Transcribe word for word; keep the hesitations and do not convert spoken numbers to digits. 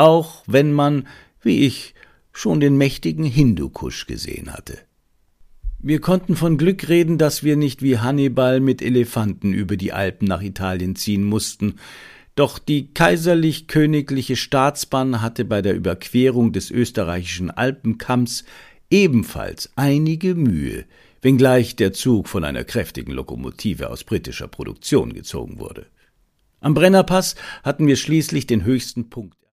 auch wenn man, wie ich, schon den mächtigen Hindukusch gesehen hatte. Wir konnten von Glück reden, dass wir nicht wie Hannibal mit Elefanten über die Alpen nach Italien ziehen mussten, doch die kaiserlich-königliche Staatsbahn hatte bei der Überquerung des österreichischen Alpenkamms ebenfalls einige Mühe, wenngleich der Zug von einer kräftigen Lokomotive aus britischer Produktion gezogen wurde. Am Brennerpass hatten wir schließlich den höchsten Punkt